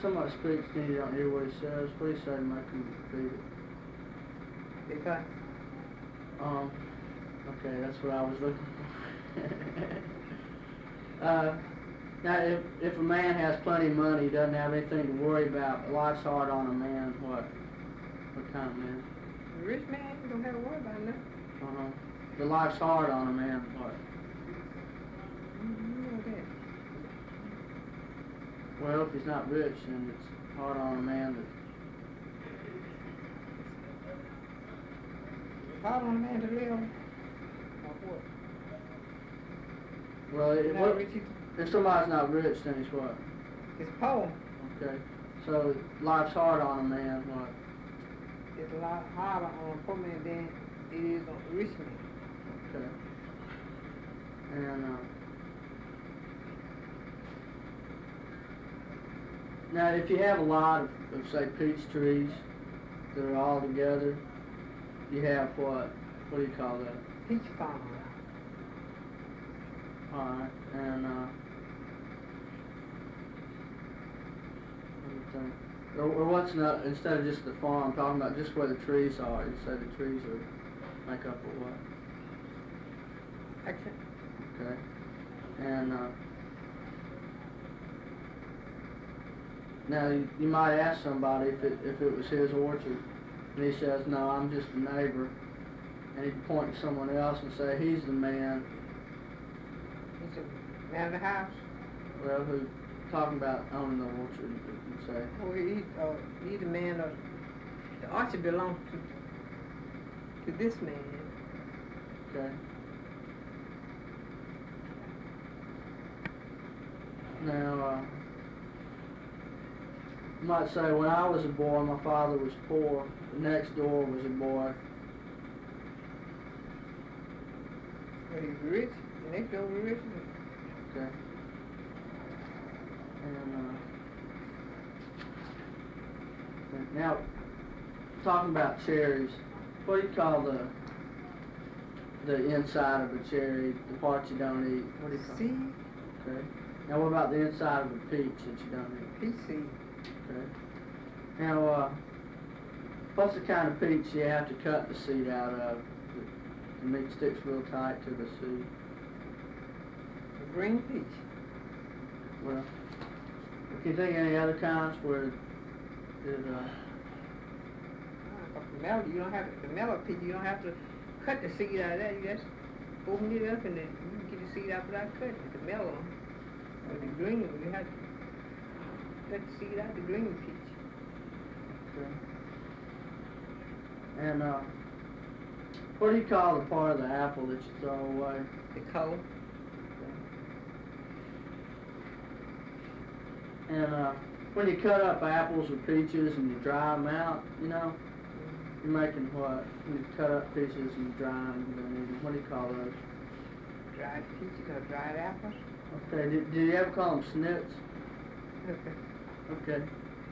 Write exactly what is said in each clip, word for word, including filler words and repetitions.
somebody speaks and you don't hear what he says, what do you say to make him repeat it? Because Um, okay, that's what I was looking for. uh, now, if, if a man has plenty of money, he doesn't have anything to worry about, but life's hard on a man, what? What kind of man? a rich man, you don't have to worry about nothing. Uh-huh. The life's hard on a man, what? You know that. Well, if he's not rich, then it's hard on a man that... Hard on a man to live. Or what? Well, it, Not what, rich, he's- if somebody's not rich, then he's what? it's poor. Okay. So, life's hard on a man, what? It's a lot harder on a poor man than it is on a rich man. Okay. And, uh... now, if you have a lot of, of, say, peach trees that are all together, you have what? What do you call that? Peach farm. Alright, and, uh... let me think. Or, or what's not, instead of just the farm, I'm talking about just where the trees are. You say the trees are, make up of what? Actually, Okay. And, uh... now, you, you might ask somebody if it, if it was his orchard, and he says, no, I'm just a neighbor. And he'd point to someone else and say, he's the man. he's a man of the house. Well, who, talking about owning the orchard, you'd say. Well, he, uh, he's the man of, the orchard belongs to, to this man. Okay. Now, uh, you might say, when I was a boy, my father was poor. Next door was a boy. When he's rich, the next door was rich. Okay. And, uh, now, talking about cherries, what do you call the the inside of a cherry, the part you don't eat? What do you call it? Seed, Okay. Now, what about the inside of a peach that you don't eat? peach seed. Okay. Now, uh, what's the kind of peach you have to cut the seed out of? The meat sticks real tight to the seed. A green peach. Well, can you think of any other kinds where it, uh, Uh, the mellow, you don't have the mellow peach. You don't have to cut the seed out of that. You just open it up and then you can get the seed out without cutting it. The mellow one. Or the green one, you have to cut the seed out of the green peach. okay. And, uh, what do you call the part of the apple that you throw away? The color. And, uh, when you cut up apples or peaches and you dry them out, you know, you're making what? When you cut up pieces and you dry them, and then you- what do you call those? Dried peaches or dried apples. Okay, did, did you ever call them snits? Okay. Okay.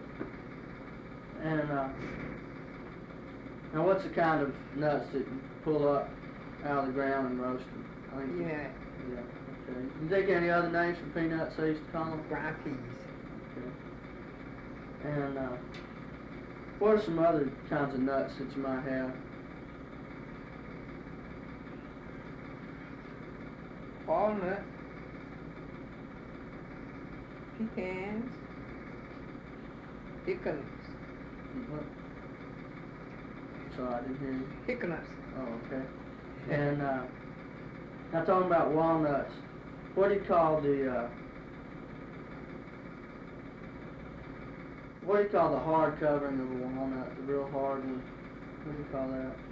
And, uh, now what's the kind of nuts that you pull up out of the ground and roast them? I think you- Yeah, Yeah, okay. You think any other names for peanuts they used to call them? ground peas. Okay. And, uh, what are some other kinds of nuts that you might have? Walnut. Pecans. Hickonuts. What? Sorry, I didn't hear you. Hickonuts. Oh, okay. And, uh, now talking about walnuts, what do you call the, uh, what do you call the hard covering of a walnut, the real hard one? What do you call that?